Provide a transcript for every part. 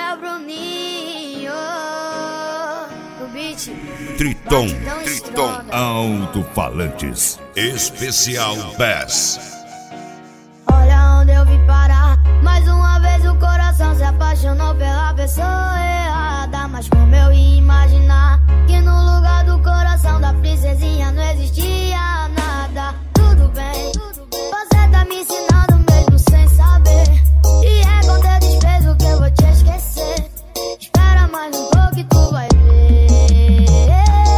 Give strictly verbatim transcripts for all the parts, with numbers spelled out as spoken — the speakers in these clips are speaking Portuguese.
é Bruninho. O beat Triton, Triton Alto-Falantes Especial Bass. Olha onde eu vim parar. Mais uma vez o coração se apaixonou pela pessoa errada. Mas como eu ia imaginar que no lugar do coração da princesinha não existia nada. Tudo bem, você tá me ensinando mesmo sem saber. E é com teu desprezo que eu vou te esquecer. Espera mais um pouco e tu vai ver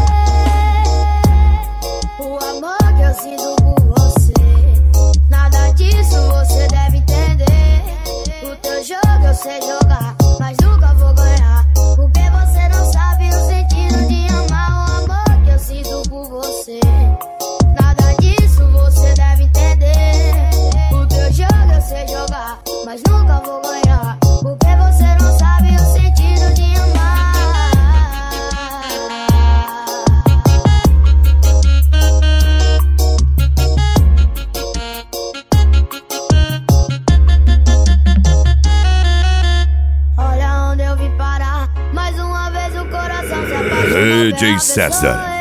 o amor que eu sinto por você. Nada disso você deve entender. O teu jogo eu sei jogar, mas nunca vou ganhar, porque você não sabe o sentido de amar. O amor que eu sinto por você. Nada disso você deve entender. O teu jogo eu sei jogar, mas nunca vou ganhar, porque você não sabe o sentido de amar. Olha onde eu vim parar. Mais uma vez o coração se apaixonou D J pela César. pessoa